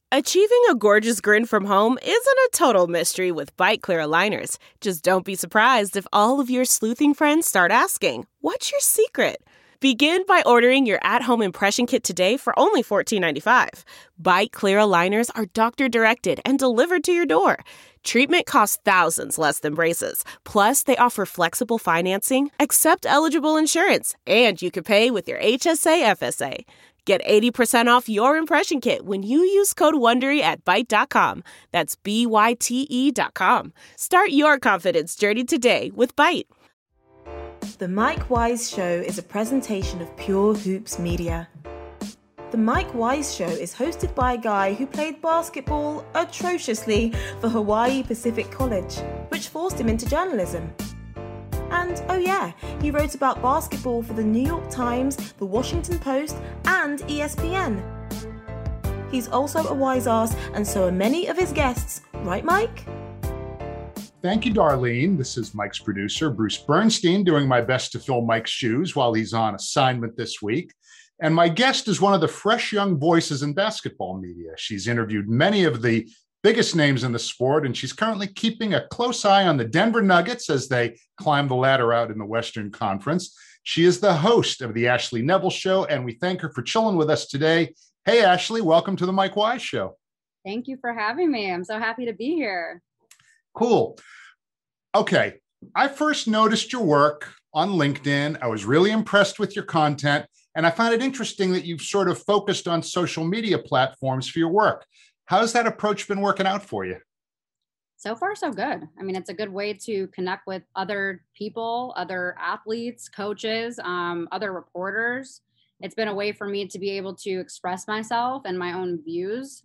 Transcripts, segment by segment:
Achieving a gorgeous grin from home isn't a total mystery with Byte Clear aligners. Just don't be surprised if all of your sleuthing friends start asking, "What's your secret?" Begin by ordering your at-home impression kit today for only $14.95. Byte Clear aligners are doctor-directed and delivered to your door. Treatment costs thousands less than braces. Plus, they offer flexible financing, accept eligible insurance, and you can pay with your HSA FSA. Get 80% off your impression kit when you use code WONDERY at Byte.com. That's BYTE.com. Start your confidence journey today with Byte. The Mike Wise Show is a presentation of Pure Hoops Media. The Mike Wise Show is hosted by a guy who played basketball atrociously for Hawaii Pacific College, which forced him into journalism. And, oh yeah, he wrote about basketball for the New York Times, the Washington Post, and ESPN. He's also a wise ass, and so are many of his guests. Right, Mike? Thank you, Darlene. This is Mike's producer, Bruce Bernstein, doing my best to fill Mike's shoes while he's on assignment this week. And my guest is one of the fresh young voices in basketball media. She's interviewed many of the biggest names in the sport, and she's currently keeping a close eye on the Denver Nuggets as they climb the ladder out in the Western Conference. She is the host of the Ashley Neville Show, and we thank her for chilling with us today. Hey, Ashley, welcome to the Mike Wise Show. Thank you for having me. I'm so happy to be here. Cool. Okay. I first noticed your work on LinkedIn. I was really impressed with your content, and I found it interesting that you've sort of focused on social media platforms for your work. How's that approach been working out for you? So far, so good. I mean, it's a good way to connect with other people, other athletes, coaches, other reporters. It's been a way for me to be able to express myself and my own views.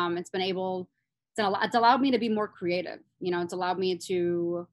It's allowed me to be more creative. You know, it's allowed me to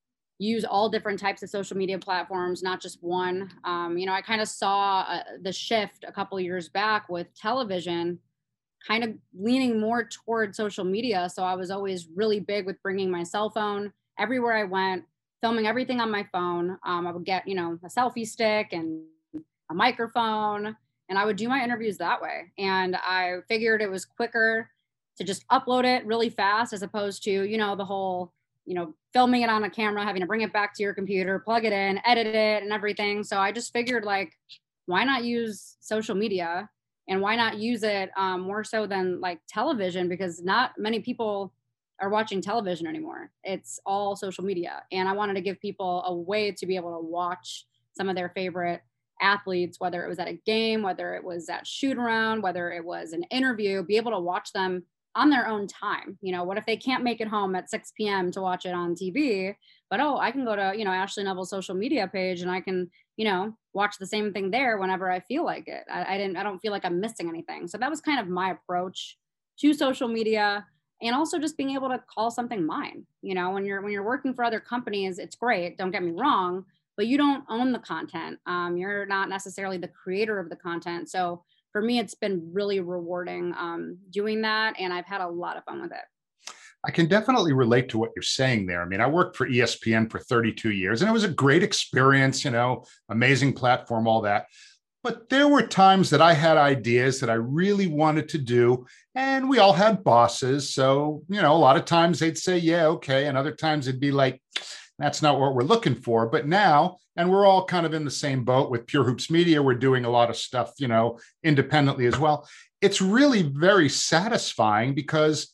use all different types of social media platforms, not just one. I kind of saw the shift a couple of years back with television kind of leaning more toward social media. So I was always really big with bringing my cell phone everywhere I went, filming everything on my phone. I would get, a selfie stick and a microphone, and I would do my interviews that way. And I figured it was quicker to just upload it really fast as opposed to, the whole, filming it on a camera, having to bring it back to your computer, plug it in, edit it and everything. So I just figured, like, why not use social media? And why not use it more so than like television? Because not many people are watching television anymore. It's all social media. And I wanted to give people a way to be able to watch some of their favorite athletes, whether it was at a game, whether it was at shoot around, whether it was an interview, be able to watch them on their own time. What if they can't make it home at 6 p.m. to watch it on TV? But, I can go to, Ashley Neville's social media page and I can, watch the same thing there whenever I feel like it. I don't feel like I'm missing anything. So that was kind of my approach to social media, and also just being able to call something mine. When you're working for other companies, it's great. Don't get me wrong, but you don't own the content. You're not necessarily the creator of the content. So for me, it's been really rewarding doing that, and I've had a lot of fun with it. I can definitely relate to what you're saying there. I mean, I worked for ESPN for 32 years, and it was a great experience, amazing platform, all that. But there were times that I had ideas that I really wanted to do, and we all had bosses. So, a lot of times they'd say, yeah, okay. And other times it'd be like, that's not what we're looking for. But now, and we're all kind of in the same boat with Pure Hoops Media, we're doing a lot of stuff, independently as well. It's really very satisfying because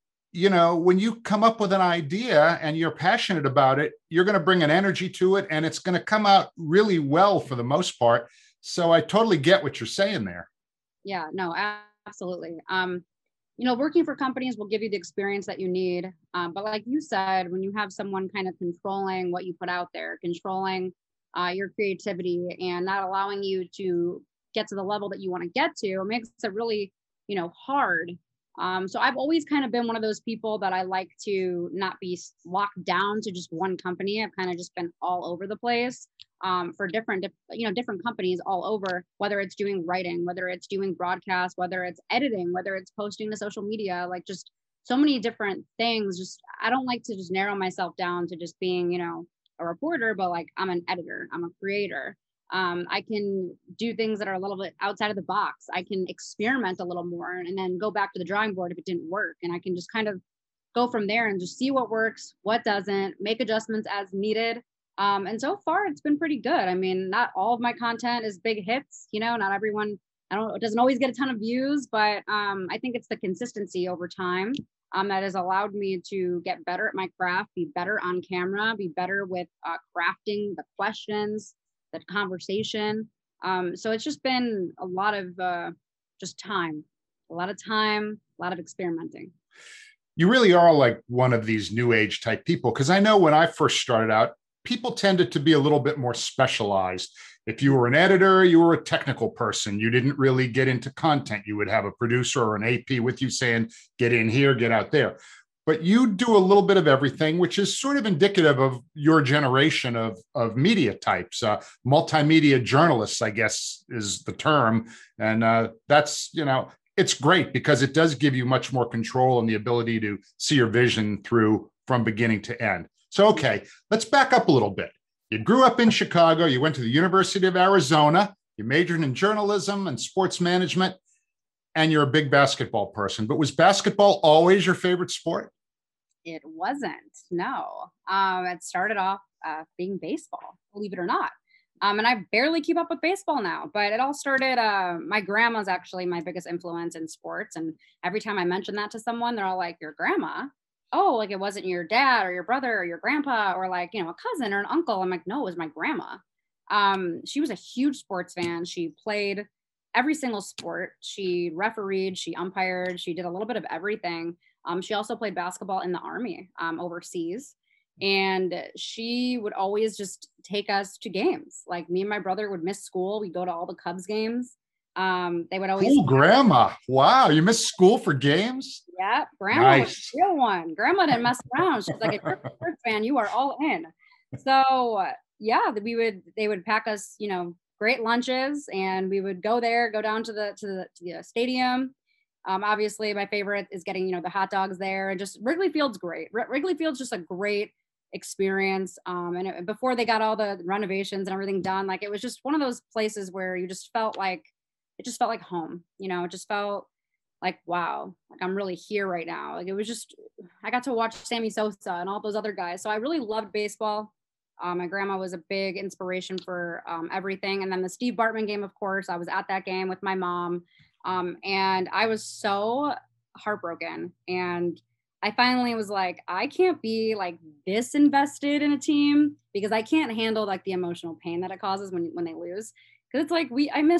when you come up with an idea and you're passionate about it, you're going to bring an energy to it and it's going to come out really well for the most part. So I totally get what you're saying there. Yeah, no, absolutely. Working for companies will give you the experience that you need. But like you said, when you have someone kind of controlling what you put out there, controlling your creativity and not allowing you to get to the level that you want to get to, it makes it really, hard. So I've always kind of been one of those people that I like to not be locked down to just one company. I've kind of just been all over the place for different companies all over, whether it's doing writing, whether it's doing broadcast, whether it's editing, whether it's posting to social media, like just so many different things. Just, I don't like to just narrow myself down to just being, a reporter, but like I'm an editor, I'm a creator. I can do things that are a little bit outside of the box. I can experiment a little more and then go back to the drawing board if it didn't work. And I can just kind of go from there and just see what works, what doesn't, make adjustments as needed. And so far it's been pretty good. I mean, not all of my content is big hits, not everyone, it doesn't always get a ton of views, but I think it's the consistency over time that has allowed me to get better at my craft, be better on camera, be better with crafting the questions, the conversation. So it's just been a lot of just time, a lot of experimenting. You really are like one of these new age type people, because I know when I first started out, people tended to be a little bit more specialized. If you were an editor, you were a technical person. You didn't really get into content. You would have a producer or an AP with you saying, get in here, get out there. But you do a little bit of everything, which is sort of indicative of your generation of media types. Multimedia journalists, I guess, is the term. And that's, it's great because it does give you much more control and the ability to see your vision through from beginning to end. So, okay, let's back up a little bit. You grew up in Chicago. You went to the University of Arizona. You majored in journalism and sports management, and you're a big basketball person. But was basketball always your favorite sport? It wasn't, no. It started off being baseball, believe it or not. And I barely keep up with baseball now, but it all started, my grandma's actually my biggest influence in sports. And every time I mention that to someone, they're all like, your grandma? Oh, like it wasn't your dad or your brother or your grandpa or like, a cousin or an uncle. I'm like, no, it was my grandma. She was a huge sports fan. She played every single sport. She refereed, she umpired, she did a little bit of everything. She also played basketball in the Army overseas. And she would always just take us to games. Like me and my brother would miss school. We'd go to all the Cubs games. They would always. Oh, grandma. Wow. You missed school for games? Yeah. Grandma was a real one. Grandma didn't mess around. She's like, if you're a sports fan, you are all in. So yeah, they would pack us, great lunches, and we would go down to the stadium. Obviously my favorite is getting, the hot dogs there, and just Wrigley Field's great. Wrigley Field's just a great experience. Before they got all the renovations and everything done, like it was just one of those places where you just felt like, it just felt like home, it just felt like, wow, like I'm really here right now. Like it was just, I got to watch Sammy Sosa and all those other guys. So I really loved baseball. My grandma was a big inspiration for everything. And then the Steve Bartman game, of course, I was at that game with my mom. And I was so heartbroken. And I finally was like, I can't be like this invested in a team because I can't handle like the emotional pain that it causes when they lose. Cause it's like,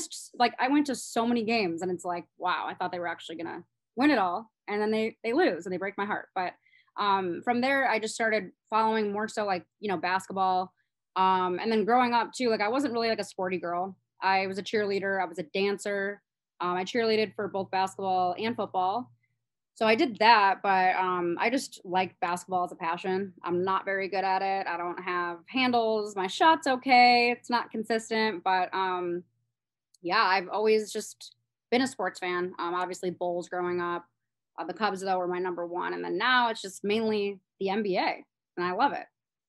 I went to so many games and it's like, wow, I thought they were actually going to win it all. And then they lose and they break my heart. But from there, I just started following more so like, basketball. And then growing up too, like I wasn't really like a sporty girl. I was a cheerleader. I was a dancer. I cheerleaded for both basketball and football. So I did that, but I just like basketball as a passion. I'm not very good at it. I don't have handles. My shot's okay. It's not consistent, but yeah, I've always just been a sports fan. Obviously Bulls growing up. The Cubs though were my number one. And then now it's just mainly the NBA and I love it.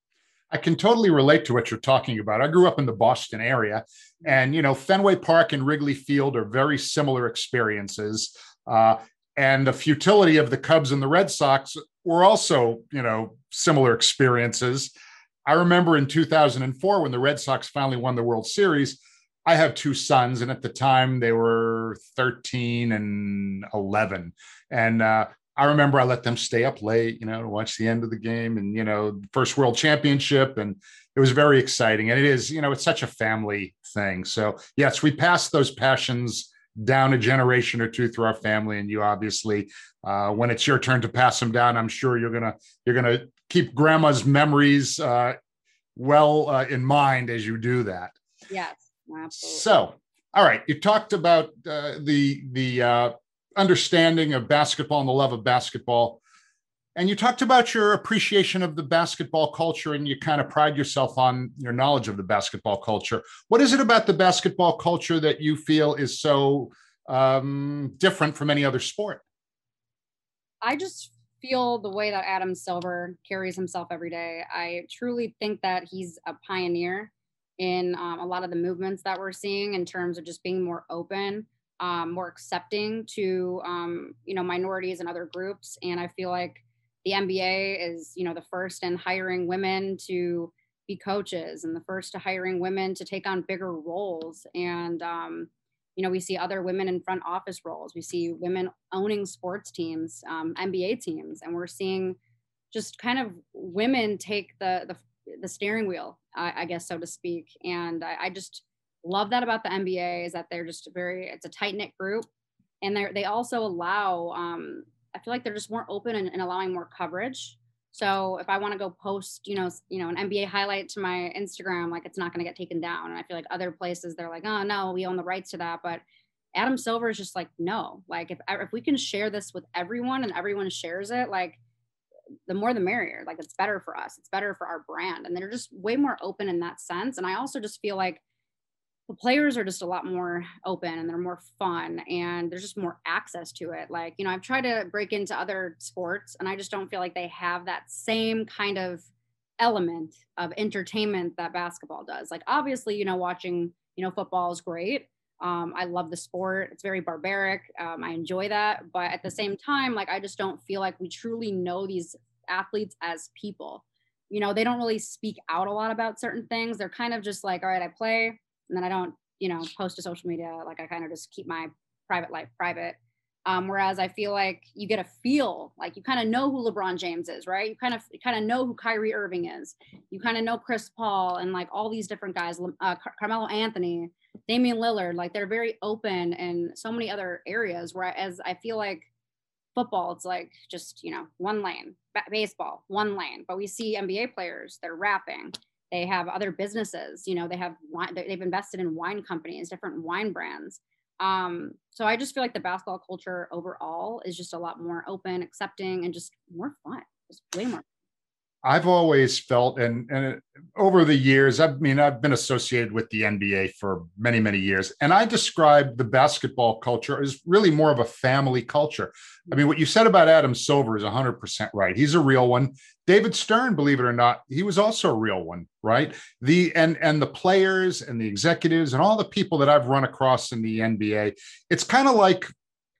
I can totally relate to what you're talking about. I grew up in the Boston area, and, Fenway Park and Wrigley Field are very similar experiences. And the futility of the Cubs and the Red Sox were also, similar experiences. I remember in 2004, when the Red Sox finally won the World Series, I have two sons, and at the time they were 13 and 11. And I remember I let them stay up late, to watch the end of the game and, first world championship. And it was very exciting. And it is, it's such a family thing. So yes, we passed those passions down a generation or two through our family. And you obviously, when it's your turn to pass them down, I'm sure you're going to keep grandma's memories well in mind as you do that. Yes, absolutely. So, all right. You talked about the understanding of basketball and the love of basketball. And you talked about your appreciation of the basketball culture, and you kind of pride yourself on your knowledge of the basketball culture. What is it about the basketball culture that you feel is so different from any other sport? I just feel the way that Adam Silver carries himself every day. I truly think that he's a pioneer. in a lot of the movements that we're seeing in terms of just being more open, more accepting to, minorities and other groups. And I feel like the NBA is, the first in hiring women to be coaches and the first to hiring women to take on bigger roles. And, we see other women in front office roles. We see women owning sports teams, NBA teams, and we're seeing just kind of women take the steering wheel, I guess, so to speak. And I just love that about the NBA is that they're just it's a tight knit group, and they also allow. I feel like they're just more open and allowing more coverage. So if I want to go post, an NBA highlight to my Instagram, like it's not going to get taken down. And I feel like other places they're like, oh no, we own the rights to that. But Adam Silver is just like, no, like if we can share this with everyone and everyone shares it, like the more the merrier. Like it's better for us. It's better for our brand. And they're just way more open in that sense. And I also just feel like the players are just a lot more open and they're more fun and there's just more access to it. Like, I've tried to break into other sports and I just don't feel like they have that same kind of element of entertainment that basketball does. Like, obviously, watching, football is great. I love the sport. It's very barbaric. I enjoy that. But at the same time, like, I just don't feel like we truly know these athletes as people. They don't really speak out a lot about certain things. They're kind of just like, all right, I play. And then I don't, post to social media. Like I kind of just keep my private life private. Whereas I feel like you get a feel, like you kind of know who LeBron James is, right? You kind of know who Kyrie Irving is. You kind of know Chris Paul and like all these different guys, Carmelo Anthony, Damian Lillard. Like they're very open in so many other areas. Whereas I feel like football, it's like just, one lane. Baseball, one lane. But we see NBA players, they're rapping. They have other businesses, they have wine, they've invested in wine companies, different wine brands. So I just feel like the basketball culture overall is just a lot more open, accepting, and just more fun. Just way more. I've always felt, and over the years, I've been associated with the NBA for many, many years, and I describe the basketball culture as really more of a family culture. I mean, what you said about Adam Silver is 100% right. He's a real one. David Stern, believe it or not, he was also a real one, right? And the players and the executives and all the people that I've run across in the NBA, it's kind of like,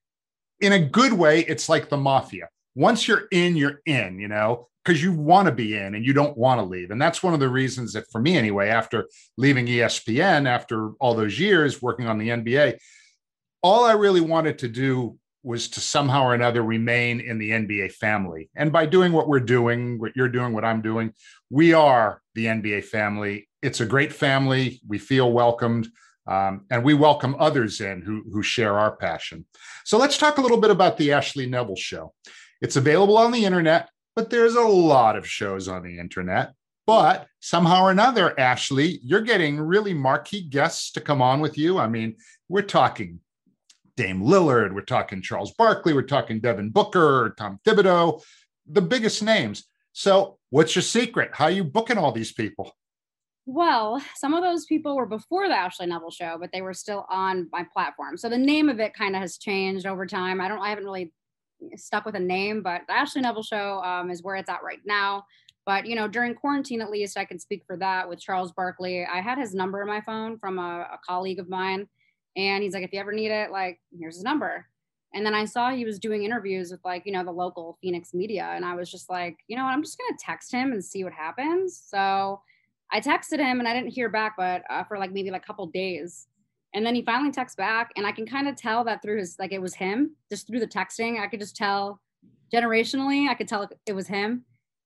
in a good way, it's like the mafia. Once you're in, because you want to be in and you don't want to leave. And that's one of the reasons that, for me anyway, after leaving ESPN, after all those years working on the NBA, all I really wanted to do was to somehow or another remain in the NBA family. And by doing what we're doing, what you're doing, what I'm doing, we are the NBA family. It's a great family. We feel welcomed. And we welcome others in who share our passion. So let's talk a little bit about the Ashley Neville Show. It's available on the internet, but there's a lot of shows on the internet. But somehow or another, Ashley, you're getting really marquee guests to come on with you. I mean, we're talking Dame Lillard, we're talking Charles Barkley, we're talking Devin Booker, Tom Thibodeau, the biggest names. So what's your secret? How are you booking all these people? Well, some of those people were before the Ashley Neville Show, but they were still on my platform. So the name of it kind of has changed over time. I haven't really stuck with a name, but the Ashley Neville Show is where it's at right now. But, during quarantine, at least I can speak for that with Charles Barkley. I had his number in my phone from a colleague of mine. And he's like, if you ever need it, like, here's his number. And then I saw he was doing interviews with the local Phoenix media. And I was just like, I'm just going to text him and see what happens. So I texted him and I didn't hear back, but for maybe a couple days. And then he finally texts back and I can kind of tell that through his, it was him, just through the texting. I could just tell generationally, I could tell it was him.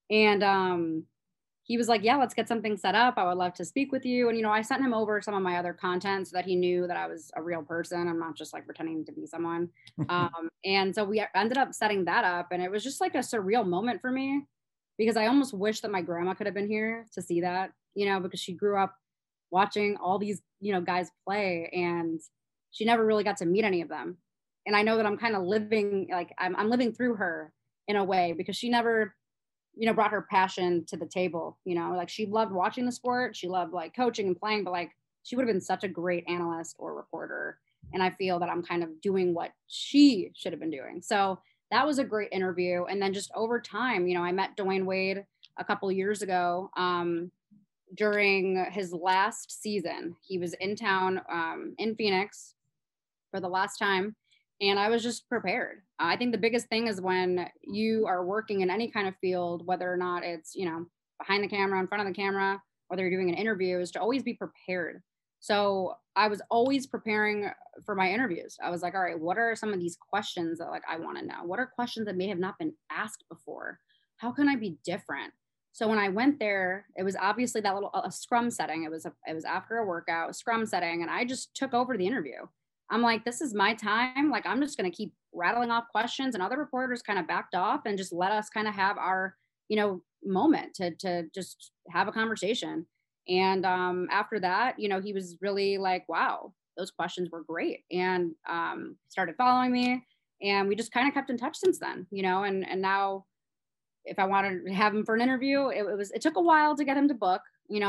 And he was like, yeah, let's get something set up. I would love to speak with you. And, I sent him over some of my other content so that he knew that I was a real person. I'm not just pretending to be someone. And so we ended up setting that up. And it was just a surreal moment for me because I almost wish that my grandma could have been here to see that, because she grew up watching all these, guys play and she never really got to meet any of them. And I know that I'm kind of living, I'm living through her in a way because she never, brought her passion to the table, she loved watching the sport. She loved coaching and playing, but she would have been such a great analyst or reporter. And I feel that I'm kind of doing what she should have been doing. So that was a great interview. And then just over time, I met Dwayne Wade a couple of years ago. during his last season. He was in town in Phoenix for the last time. And I was just prepared. I think the biggest thing is when you are working in any kind of field, whether or not it's, behind the camera, in front of the camera, whether you're doing an interview, is to always be prepared. So I was always preparing for my interviews. I was like, all right, what are some of these questions that I want to know? What are questions that may have not been asked before? How can I be different? So when I went there, it was obviously that a scrum setting. It was after a workout, a scrum setting, and I just took over the interview. I'm like, this is my time. I'm just going to keep rattling off questions, and other reporters kind of backed off and just let us kind of have our, moment to just have a conversation. And after that, he was really like, wow, those questions were great. And started following me, and we just kind of kept in touch since then, and now if I wanted to have him for an interview, it took a while to get him to book,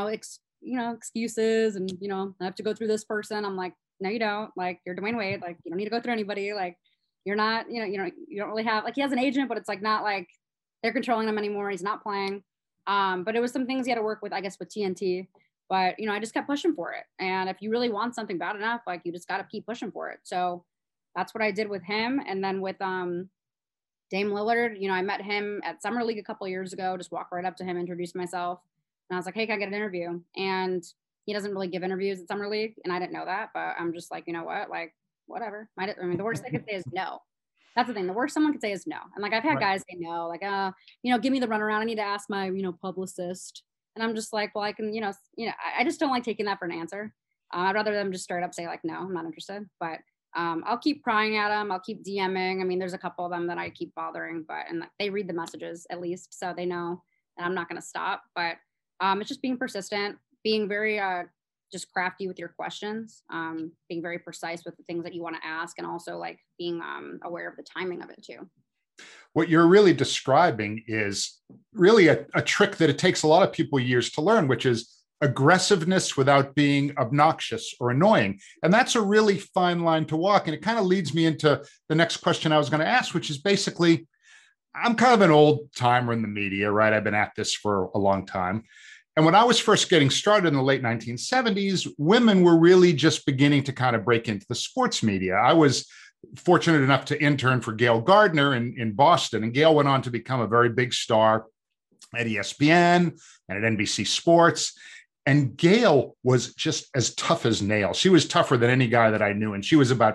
excuses and, I have to go through this person. I'm like, no, you don't. You're Dwayne Wade. You don't need to go through anybody. You're not, you don't really have, he has an agent, but it's not like they're controlling him anymore. He's not playing. But it was some things he had to work with, I guess, with TNT. But, I just kept pushing for it. And if you really want something bad enough, you just got to keep pushing for it. So that's what I did with him. And then with Dame Lillard, I met him at Summer League a couple of years ago, just walked right up to him, introduced myself. And I was like, hey, can I get an interview? And he doesn't really give interviews at Summer League. And I didn't know that, but I'm just like, you know what? Whatever. The worst they could say is no. That's the thing. The worst someone could say is no. And I've had guys say no, give me the runaround. I need to ask my, publicist. And I'm just like, well, I can, I just don't like taking that for an answer. I'd rather them just straight up say no, I'm not interested. But I'll keep prying at them. I'll keep DMing. There's a couple of them that I keep bothering, and they read the messages at least, so they know that I'm not going to stop. But it's just being persistent, being very just crafty with your questions, being very precise with the things that you want to ask, and also being aware of the timing of it too. What you're really describing is really a trick that it takes a lot of people years to learn, which is aggressiveness without being obnoxious or annoying. And that's a really fine line to walk. And it kind of leads me into the next question I was going to ask, which is basically, I'm kind of an old timer in the media, right? I've been at this for a long time. And when I was first getting started in the late 1970s, women were really just beginning to kind of break into the sports media. I was fortunate enough to intern for Gail Gardner in Boston. And Gail went on to become a very big star at ESPN and at NBC Sports. And Gail was just as tough as nails. She was tougher than any guy that I knew. And she was about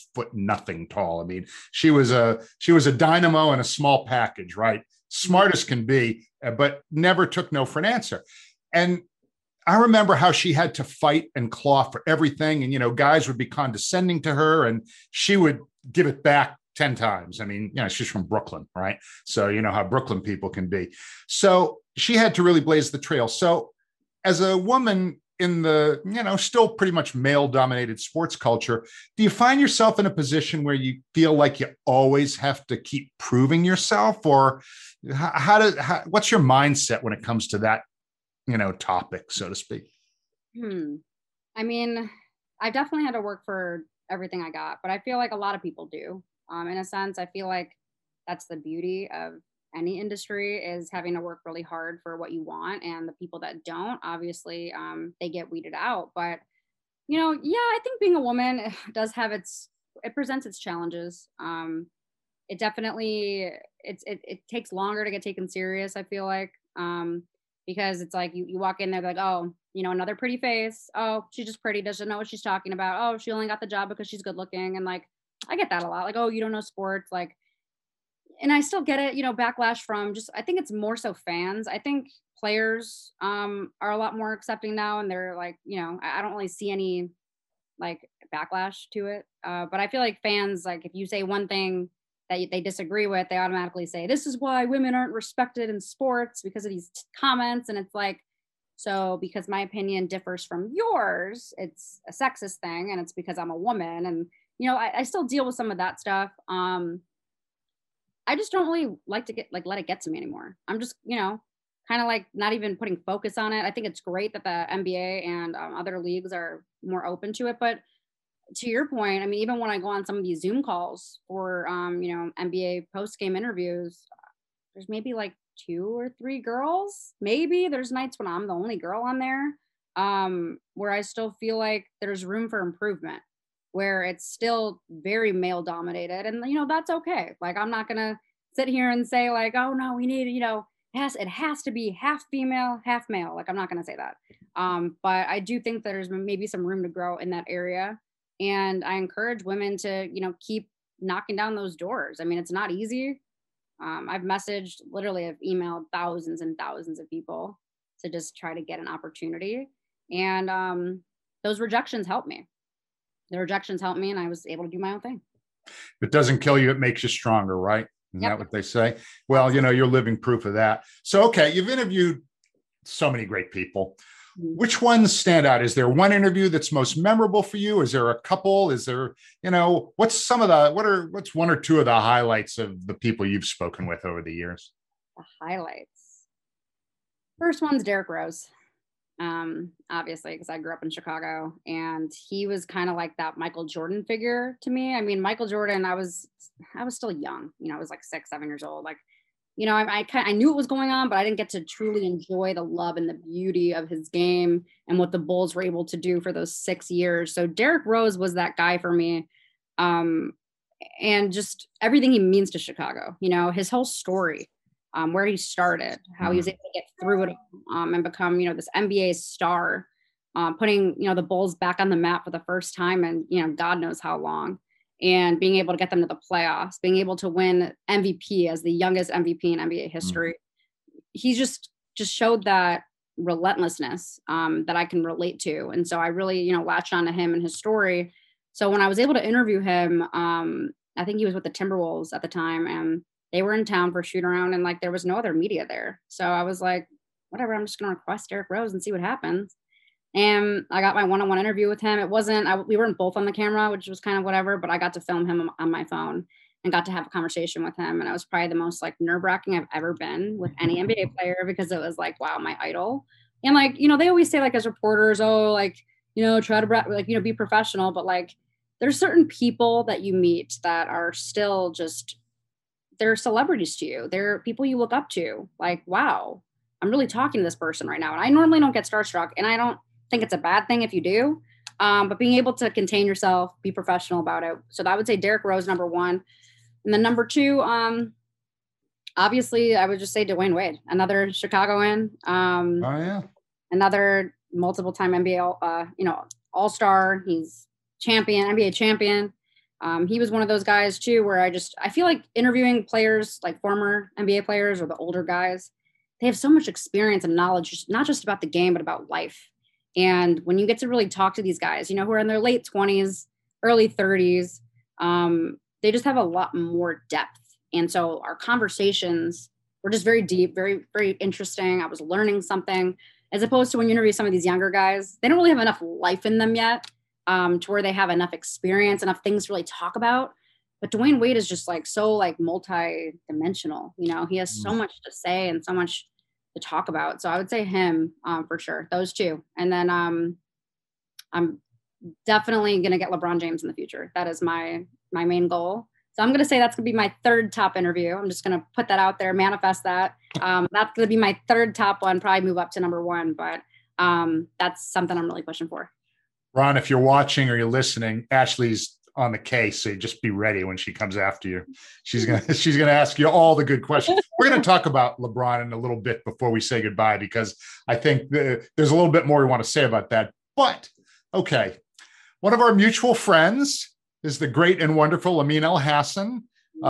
5'0" tall. She was a dynamo in a small package, right? Smart as can be, but never took no for an answer. And I remember how she had to fight and claw for everything. And, guys would be condescending to her and she would give it back 10 times. She's from Brooklyn, right? So you know how Brooklyn people can be. So she had to really blaze the trail. So as a woman in the, still pretty much male-dominated sports culture, do you find yourself in a position where you feel like you always have to keep proving yourself? Or what's your mindset when it comes to that, topic, so to speak? I definitely had to work for everything I got, but I feel like a lot of people do. In a sense, I feel like that's the beauty of any industry, is having to work really hard for what you want. And the people that don't, obviously, they get weeded out. But, I think being a woman does have it presents its challenges. It definitely, it takes longer to get taken serious, I feel like, because it's like you walk in there, like, oh, another pretty face. Oh, she's just pretty, doesn't know what she's talking about. Oh, she only got the job because she's good looking. And I get that a lot. Oh, you don't know sports. And I still get it, backlash from I think it's more so fans. I think players are a lot more accepting now, and they're I don't really see any backlash to it. But I feel like fans, if you say one thing that they disagree with, they automatically say, this is why women aren't respected in sports because of these comments. And it's so because my opinion differs from yours, it's a sexist thing, and it's because I'm a woman. And, I still deal with some of that stuff. I just don't really like to let it get to me anymore. I'm just, kind of not even putting focus on it. I think it's great that the NBA and other leagues are more open to it. But to your point, even when I go on some of these Zoom calls for, NBA post-game interviews, there's maybe like 2 or 3 girls. Maybe there's nights when I'm the only girl on there, where I still feel like there's room for improvement, where it's still very male dominated. And, that's okay. Like, I'm not going to sit here and say like, oh no, we need, it has to be half female, half male. Like, I'm not going to say that. But I do think that there's maybe some room to grow in that area. And I encourage women to, keep knocking down those doors. I mean, it's not easy. I've emailed thousands and thousands of people to just try to get an opportunity. And those rejections helped me. The rejections helped me, and I was able to do my own thing. If it doesn't kill you, it makes you stronger, right? Isn't that what they say? Well, you're living proof of that. So, okay, you've interviewed so many great people. Which ones stand out? Is there one interview that's most memorable for you? Is there a couple? Is there, what's what's one or two of the highlights of the people you've spoken with over the years? The highlights. First one's Derrick Rose. Obviously, because I grew up in Chicago, and he was kind of like that Michael Jordan figure to me. I mean, Michael Jordan, I was still young, I was like 6, 7 years old. Like, I knew what was going on, but I didn't get to truly enjoy the love and the beauty of his game and what the Bulls were able to do for those 6 years. So Derrick Rose was that guy for me. And just everything he means to Chicago, his whole story, where he started, how he was able to get through it, and become, this NBA star, putting, the Bulls back on the map for the first time in, God knows how long. And being able to get them to the playoffs, being able to win MVP as the youngest MVP in NBA history. He just showed that relentlessness that I can relate to. And so I really, latched onto him and his story. So when I was able to interview him, I think he was with the Timberwolves at the time, and they were in town for a shoot around, and like there was no other media there. So I was like, whatever, I'm just going to request Derrick Rose and see what happens. And I got my one-on-one interview with him. We weren't both on the camera, which was kind of whatever, but I got to film him on my phone and got to have a conversation with him. And it was probably the most like nerve-wracking I've ever been with any NBA player, because it was like, wow, my idol. And like, they always say like as reporters, oh, like, try to be professional, but like there's certain people that you meet that are still just, they're celebrities to you. They're people you look up to. Like, wow, I'm really talking to this person right now. And I normally don't get starstruck, and I don't think it's a bad thing if you do, but being able to contain yourself, be professional about it. So I would say Derrick Rose, number one. And then number two, obviously I would just say Dwayne Wade, another Chicagoan, another multiple time NBA, all-star. He's NBA champion. He was one of those guys too, where I feel like interviewing players, like former NBA players or the older guys, they have so much experience and knowledge, not just about the game, but about life. And when you get to really talk to these guys, who are in their late 20s, early 30s, they just have a lot more depth. And so our conversations were just very deep, very, very interesting. I was learning something, as opposed to when you interview some of these younger guys, they don't really have enough life in them yet, to where they have enough experience, enough things to really talk about. But Dwayne Wade is just like so like multi-dimensional. He has so much to say and so much to talk about. So I would say him, for sure, those two. And then I'm definitely going to get LeBron James in the future. That is my main goal. So I'm going to say that's going to be my third top interview. I'm just going to put that out there, manifest that. That's going to be my third top one, probably move up to number one, but that's something I'm really pushing for. Ron, if you're watching or you're listening, Ashley's on the case, so just be ready when she comes after you. She's gonna ask you all the good questions. We're gonna talk about LeBron in a little bit before we say goodbye, because I think there's a little bit more we want to say about that. But okay, one of our mutual friends is the great and wonderful Amin Elhassan.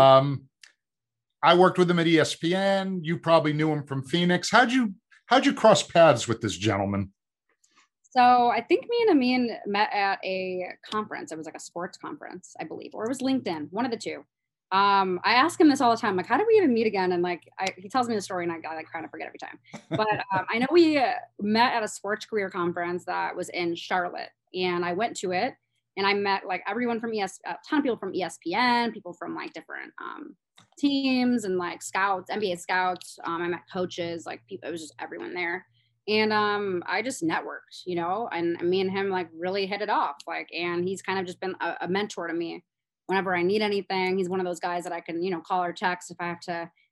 I worked with him at ESPN. You probably knew him from Phoenix. How'd you cross paths with this gentleman? So I think me and Amin met at a conference. It was like a sports conference, I believe, or it was LinkedIn, one of the two. I ask him this all the time, like, how did we even meet again? And like, he tells me the story and I kind of forget every time. But I know we met at a sports career conference that was in Charlotte, and I went to it, and I met like everyone from a ton of people from ESPN, people from like different teams and like scouts, NBA scouts. I met coaches, like people, it was just everyone there. And I just networked, and me and him like really hit it off. Like, and he's kind of just been a mentor to me whenever I need anything. He's one of those guys that I can, call or text if I have to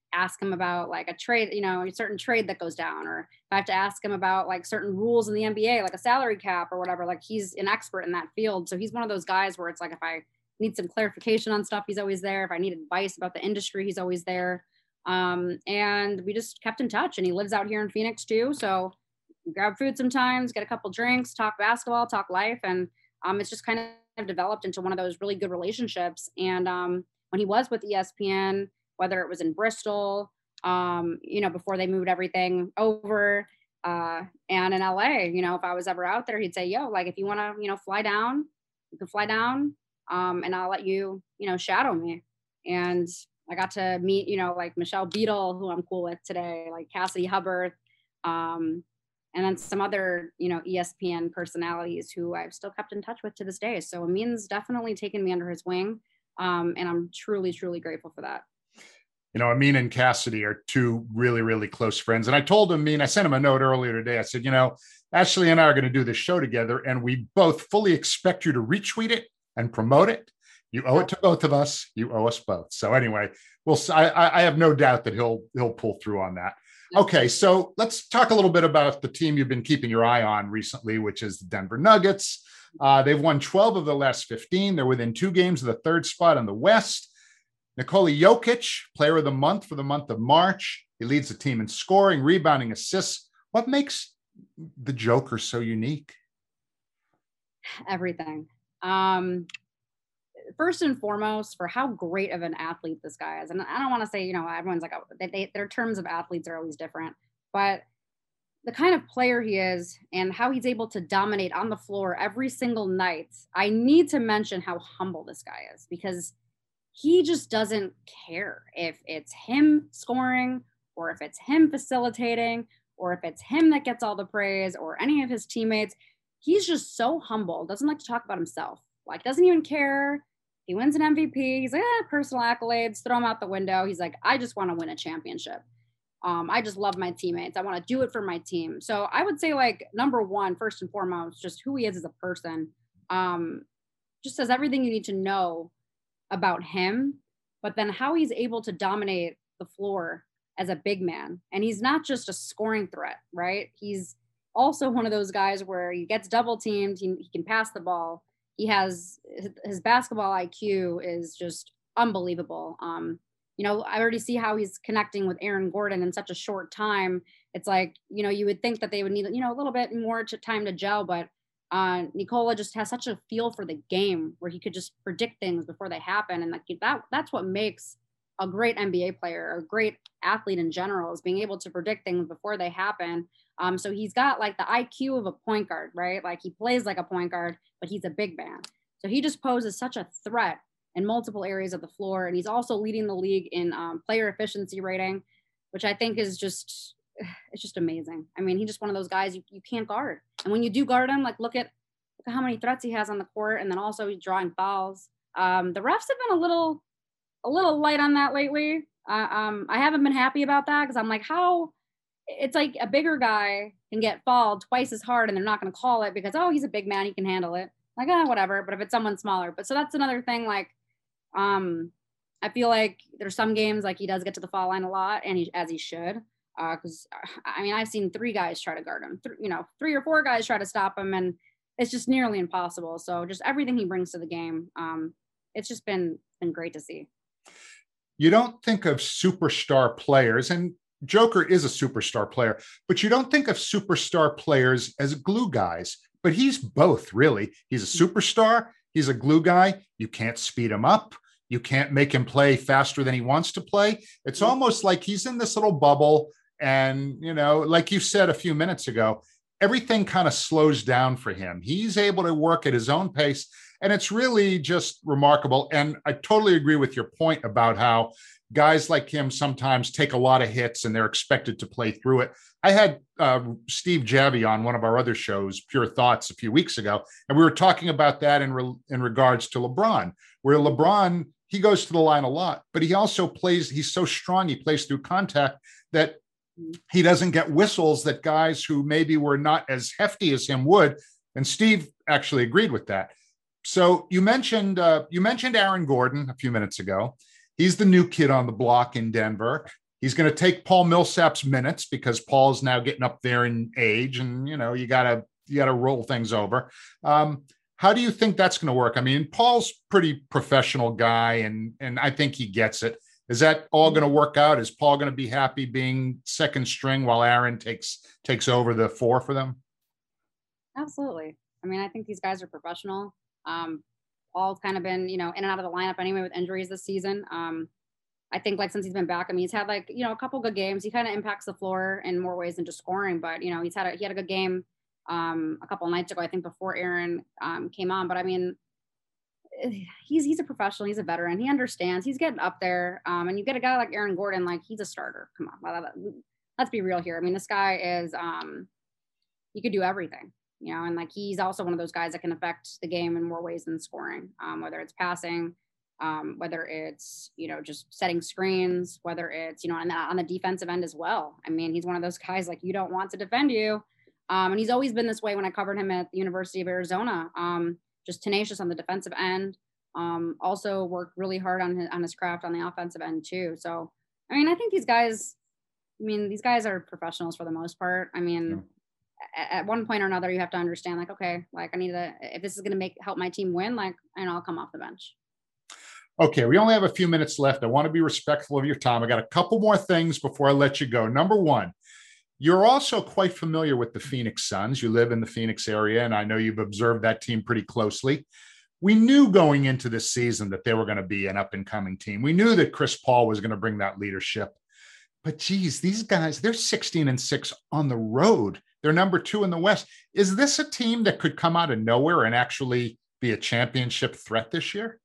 ask him about like a trade, a certain trade that goes down, or if I have to ask him about like certain rules in the NBA, like a salary cap or whatever, like he's an expert in that field. So he's one of those guys where it's like, if I need some clarification on stuff, he's always there. If I need advice about the industry, he's always there. And we just kept in touch, and he lives out here in Phoenix too. So we grab food sometimes, get a couple drinks, talk basketball, talk life. And it's just kind of developed into one of those really good relationships. And when he was with ESPN, whether it was in Bristol, before they moved everything over, and in LA, if I was ever out there, he'd say, yo, like, if you want to, fly down, you can fly down, and I'll let you, shadow me. And I got to meet, like Michelle Beadle, who I'm cool with today, like Cassidy Hubbard, and then some other, ESPN personalities who I've still kept in touch with to this day. So Amin's definitely taken me under his wing, and I'm truly, truly grateful for that. Amin and Cassidy are two really, really close friends. And I told Amin, I sent him a note earlier today. I said, Ashley and I are going to do this show together, and we both fully expect you to retweet it and promote it. You owe it to both of us. You owe us both. So anyway, I have no doubt that he'll pull through on that. Okay, so let's talk a little bit about the team you've been keeping your eye on recently, which is the Denver Nuggets. They've won 12 of the last 15. They're within 2 games of the 3rd spot in the West. Nikola Jokic, player of the month for the month of March. He leads the team in scoring, rebounding, assists. What makes the Joker so unique? Everything. First and foremost, for how great of an athlete this guy is. And I don't want to say, everyone's like, their terms of athletes are always different, but the kind of player he is and how he's able to dominate on the floor every single night. I need to mention how humble this guy is, because he just doesn't care if it's him scoring or if it's him facilitating or if it's him that gets all the praise or any of his teammates. He's just so humble, doesn't like to talk about himself, like doesn't even care. He wins an MVP. He's like, personal accolades, throw him out the window. He's like, I just want to win a championship. I just love my teammates. I want to do it for my team. So I would say, like, number one, first and foremost, just who he is as a person. Just says everything you need to know about him, but then how he's able to dominate the floor as a big man. And he's not just a scoring threat, right? He's also one of those guys where he gets double teamed. He can pass the ball. He has his basketball IQ is just unbelievable. I already see how he's connecting with Aaron Gordon in such a short time. It's like, you would think that they would need, a little bit more time to gel, but Nikola just has such a feel for the game where he could just predict things before they happen. And that's what makes a great NBA player or a great athlete in general, is being able to predict things before they happen. So he's got like the IQ of a point guard, right? Like he plays like a point guard, but he's a big man. So he just poses such a threat in multiple areas of the floor. And he's also leading the league in player efficiency rating, which I think is it's just amazing. I mean, he's just one of those guys you can't guard. And when you do guard him, like look at how many threats he has on the court. And then also he's drawing fouls. The refs have been a little light on that lately. I haven't been happy about that, because I'm like, how it's like a bigger guy can get fouled twice as hard and they're not going to call it because, oh, he's a big man, he can handle it. Like, whatever. But if it's someone smaller, so that's another thing. Like, I feel like there's some games like he does get to the foul line a lot, and as he should. Because I mean, I've seen 3 guys try to guard him, 3 or 4 guys try to stop him, and it's just nearly impossible. So just everything he brings to the game, it's just been great to see. You don't think of superstar players, and Joker is a superstar player, but you don't think of superstar players as glue guys. But he's both, really. He's a superstar. He's a glue guy. You can't speed him up. You can't make him play faster than he wants to play. It's almost like he's in this little bubble. And, like you said a few minutes ago, everything kind of slows down for him. He's able to work at his own pace. And it's really just remarkable. And I totally agree with your point about how guys like him sometimes take a lot of hits and they're expected to play through it. I had Steve Javy on one of our other shows, Pure Thoughts, a few weeks ago, and we were talking about that in regards to LeBron, where LeBron, he goes to the line a lot, but he also plays, he's so strong, he plays through contact that he doesn't get whistles that guys who maybe were not as hefty as him would. And Steve actually agreed with that. So you mentioned Aaron Gordon a few minutes ago. He's the new kid on the block in Denver. He's going to take Paul Millsap's minutes because Paul's now getting up there in age, and you gotta roll things over. How do you think that's going to work? I mean, Paul's pretty professional guy, and I think he gets it. Is that all going to work out? Is Paul going to be happy being second string while Aaron takes over the 4 for them? Absolutely. I mean, I think these guys are professional. Paul's kind of been, in and out of the lineup anyway with injuries this season. I think since he's been back, I mean, he's had a couple good games. He kind of impacts the floor in more ways than just scoring, but he had a good game a couple of nights ago, I think before Aaron came on. But I mean, he's a professional. He's a veteran. He understands. He's getting up there. And you get a guy like Aaron Gordon, he's a starter. Come on, let's be real here. I mean, this guy is he could do everything. And he's also one of those guys that can affect the game in more ways than scoring, whether it's passing, whether it's, just setting screens, whether it's, and on the defensive end as well. I mean, he's one of those guys you don't want to defend you. And he's always been this way when I covered him at the University of Arizona, just tenacious on the defensive end, also worked really hard on his craft on the offensive end too. So, I mean, I think these guys are professionals for the most part. I mean, at one point or another, you have to understand, okay, I need to, if this is going to help my team win, and I'll come off the bench. Okay, we only have a few minutes left. I want to be respectful of your time. I got a couple more things before I let you go. Number one, you're also quite familiar with the Phoenix Suns. You live in the Phoenix area, and I know you've observed that team pretty closely. We knew going into this season that they were going to be an up-and-coming team. We knew that Chris Paul was going to bring that leadership. But geez, these guys, they're 16-6 on the road. They're number 2 in the West. Is this a team that could come out of nowhere and actually be a championship threat this year?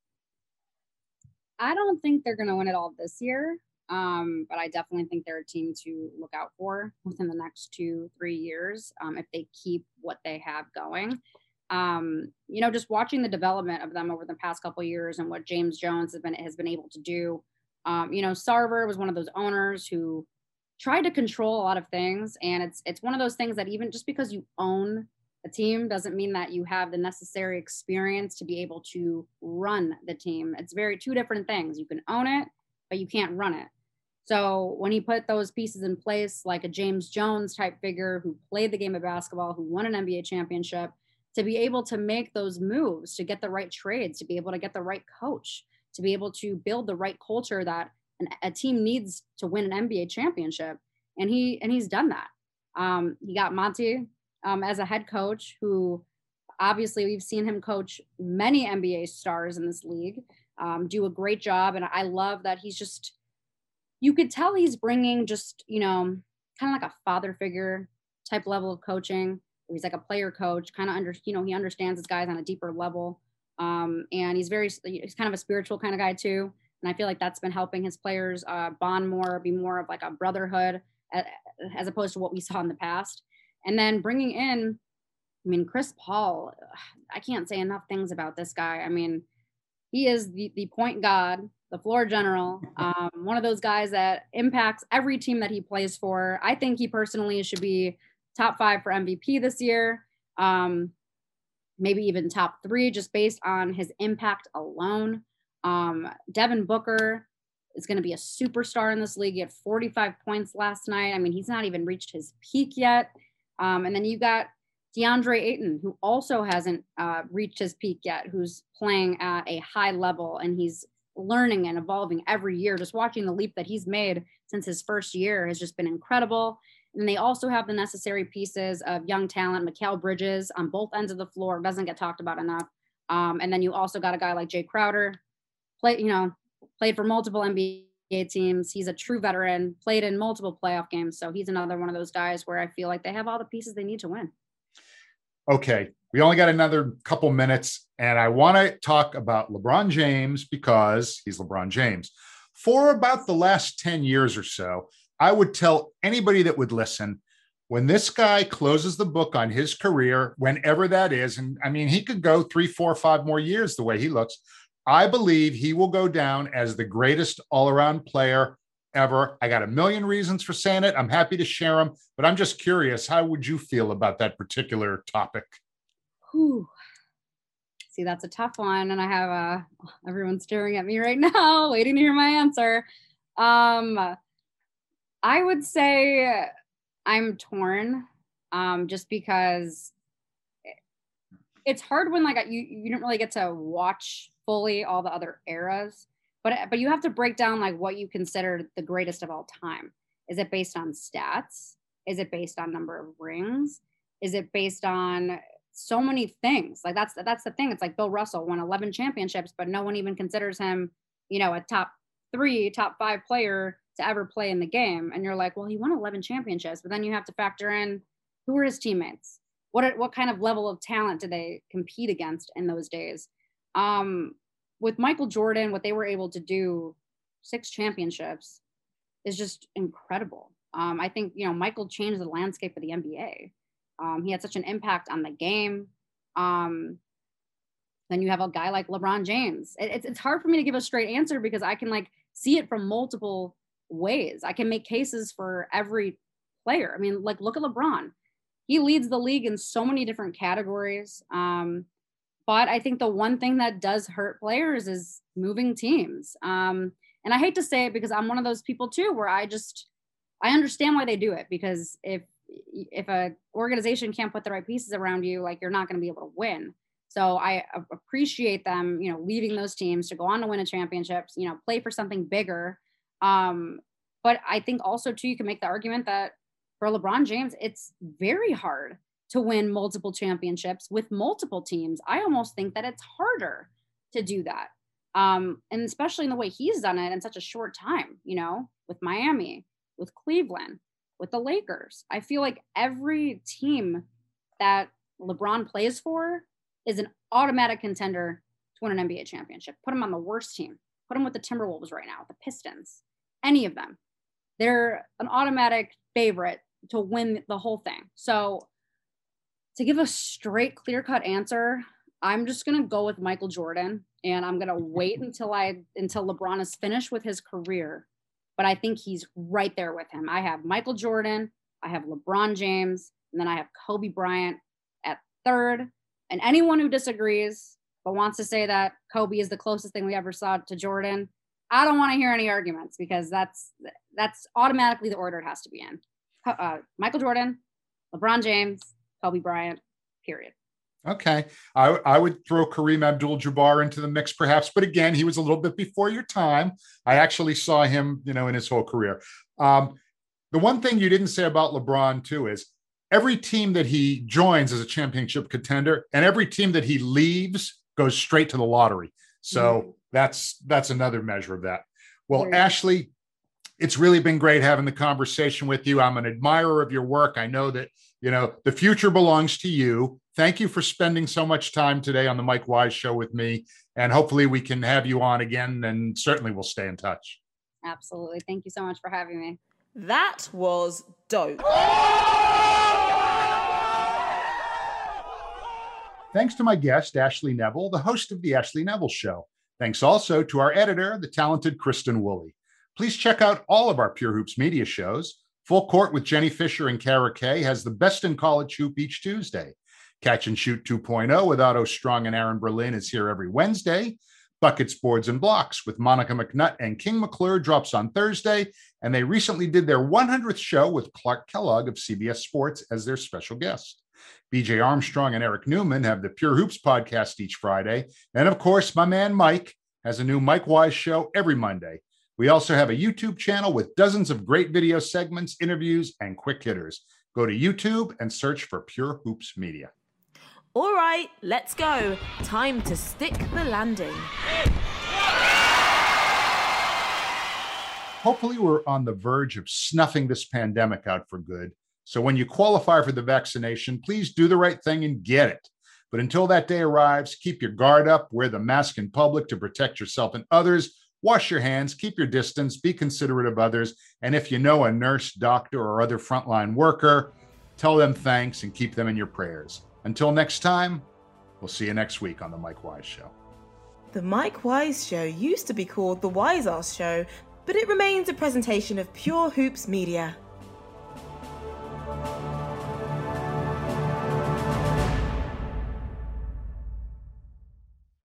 I don't think they're going to win it all this year, but I definitely think they're a team to look out for within the next 2-3 years if they keep what they have going. Just watching the development of them over the past couple of years and what James Jones has been able to do. Sarver was one of those owners who tried to control a lot of things, and it's one of those things that even just because you own a team doesn't mean that you have the necessary experience to be able to run the team. It's two different things. You can own it, but you can't run it. So when he put those pieces in place, like a James Jones type figure who played the game of basketball, who won an NBA championship, to be able to make those moves, to get the right trades, to be able to get the right coach, to be able to build the right culture that a team needs to win an NBA championship. And he's done that. He got Monty as a head coach, who obviously we've seen him coach many NBA stars in this league, do a great job. And I love that you could tell he's bringing just, kind of like a father figure type level of coaching. He's like a player coach, kind of he understands his guys on a deeper level. And he's kind of a spiritual kind of guy too. And I feel like that's been helping his players bond more, be more of a brotherhood as opposed to what we saw in the past. And then bringing in, Chris Paul, I can't say enough things about this guy. I mean, he is the point god, the floor general, one of those guys that impacts every team that he plays for. I think he personally should be top 5 for MVP this year, maybe even top 3 just based on his impact alone. Devin Booker is going to be a superstar in this league. He had 45 points last night. I mean, he's not even reached his peak yet. And then you got DeAndre Ayton, who also hasn't reached his peak yet, who's playing at a high level, and he's learning and evolving every year. Just watching the leap that he's made since his first year has just been incredible. And they also have the necessary pieces of young talent. Mikal Bridges on both ends of the floor doesn't get talked about enough. And then you also got a guy like Jay Crowder, played for multiple NBA teams. He's a true veteran, played in multiple playoff games. So he's another one of those guys where I feel like they have all the pieces they need to win. Okay, we only got another couple minutes, and I want to talk about LeBron James because he's LeBron James. For about the last 10 years or so, I would tell anybody that would listen, when this guy closes the book on his career, whenever that is, and he could go 3, 4, 5 more years the way he looks, I believe he will go down as the greatest all-around player ever. I got a million reasons for saying it. I'm happy to share them, but I'm just curious, how would you feel about that particular topic? Whew. See, that's a tough one. And I have everyone staring at me right now, waiting to hear my answer. I would say I'm torn, just because it's hard when like you don't really get to watch fully all the other eras, but you have to break down like what you consider the greatest of all time. Is it based on stats? Is it based on number of rings? Is it based on so many things? Like that's the thing. It's like Bill Russell won 11 championships, but no one even considers him, a top 5 player to ever play in the game. And you're like, well, he won 11 championships, but then you have to factor in who were his teammates? What kind of level of talent did they compete against in those days? With Michael Jordan, what they were able to do, 6 championships, is just incredible. I think, Michael changed the landscape of the NBA. He had such an impact on the game. Then you have a guy like LeBron James. It's hard for me to give a straight answer because I can like see it from multiple ways. I can make cases for every player. I mean, like look at LeBron. He leads the league in so many different categories. But I think the one thing that does hurt players is moving teams. And I hate to say it because I'm one of those people too, where I understand why they do it, because if a organization can't put the right pieces around you, like you're not going to be able to win. So I appreciate them, leaving those teams to go on to win a championships, play for something bigger. But I think also too, you can make the argument that for LeBron James, it's very hard to win multiple championships with multiple teams. I almost think that it's harder to do that. And especially in the way he's done it in such a short time, with Miami, with Cleveland, with the Lakers. I feel like every team that LeBron plays for is an automatic contender to win an NBA championship. Put him on the worst team. Put him with the Timberwolves right now, the Pistons, any of them. They're an automatic favorite to win the whole thing. So to give a straight, clear-cut answer, I'm just going to go with Michael Jordan, and I'm going to wait until LeBron is finished with his career. But I think he's right there with him. I have Michael Jordan, I have LeBron James, and then I have Kobe Bryant at third. And anyone who disagrees but wants to say that Kobe is the closest thing we ever saw to Jordan, I don't want to hear any arguments, because that's automatically the order it has to be in. Michael Jordan, LeBron James, Kobe Bryant, period. Okay. I would throw Kareem Abdul-Jabbar into the mix perhaps, but again, he was a little bit before your time. I actually saw him, in his whole career. The one thing you didn't say about LeBron too is every team that he joins is a championship contender, and every team that he leaves goes straight to the lottery. So that's another measure of that. Well, Ashley, it's really been great having the conversation with you. I'm an admirer of your work. I know that, the future belongs to you. Thank you for spending so much time today on the Mike Wise Show with me. And hopefully we can have you on again, and certainly we'll stay in touch. Absolutely. Thank you so much for having me. That was dope. Thanks to my guest, Ashley Neville, the host of The Ashley Neville Show. Thanks also to our editor, the talented Kristen Woolley. Please check out all of our Pure Hoops media shows. Full Court with Jenny Fisher and Kara Kay has the best in college hoop each Tuesday. Catch and Shoot 2.0 with Otto Strong and Aaron Berlin is here every Wednesday. Buckets, Boards, and Blocks with Monica McNutt and King McClure drops on Thursday. And they recently did their 100th show with Clark Kellogg of CBS Sports as their special guest. BJ Armstrong and Eric Newman have the Pure Hoops podcast each Friday. And of course, my man Mike has a new Mike Wise Show every Monday. We also have a YouTube channel with dozens of great video segments, interviews, and quick hitters. Go to YouTube and search for Pure Hoops Media. All right, let's go. Time to stick the landing. Hopefully, we're on the verge of snuffing this pandemic out for good. So when you qualify for the vaccination, please do the right thing and get it. But until that day arrives, keep your guard up, wear the mask in public to protect yourself and others, wash your hands, keep your distance, be considerate of others. And if you know a nurse, doctor, or other frontline worker, tell them thanks and keep them in your prayers. Until next time, we'll see you next week on The Mike Wise Show. The Mike Wise Show used to be called The Wise Ass Show, but it remains a presentation of Pure Hoops Media.